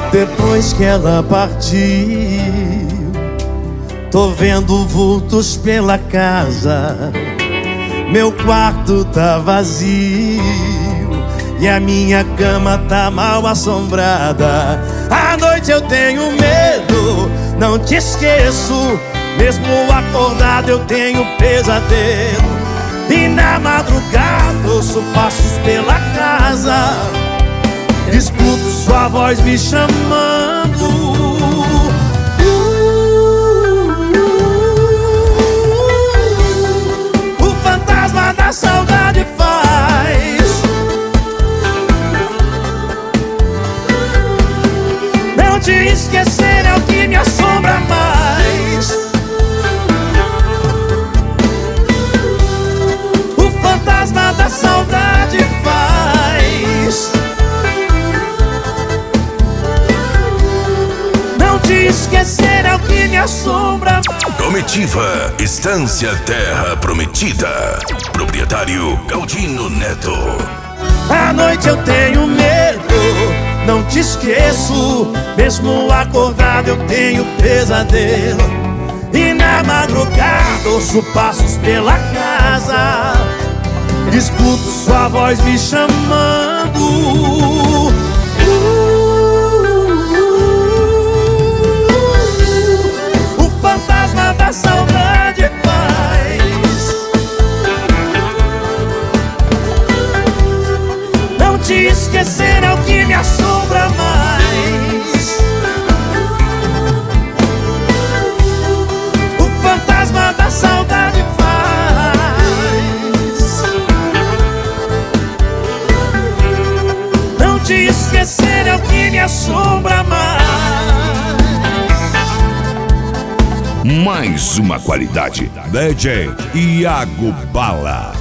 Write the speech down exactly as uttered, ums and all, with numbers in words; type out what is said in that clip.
Depois que ela partiu, tô vendo vultos pela casa. Meu quarto tá vazio e a minha cama tá mal assombrada. À noite eu tenho medo, não te esqueço. Mesmo acordado eu tenho pesadelo. E na madrugada ouço passos pela casa. Escuto sua voz me chamando. O fantasma da saudade faz não te esquecer, é o que me assombra mais. O fantasma da saudade faz não te esquecer, é o que me assombra. Comitiva Estância Terra Prometida. Proprietário Galdino Neto. À noite eu tenho medo, não te esqueço. Mesmo acordado eu tenho pesadelo. E na madrugada ouço passos pela casa. Escuto sua voz me chamando. O fantasma da saudade faz não te esquecer, é o que me assombra mais. O fantasma da saudade faz não te esquecer, é o que me assombra mais. Mais uma qualidade. D J Iago Bala.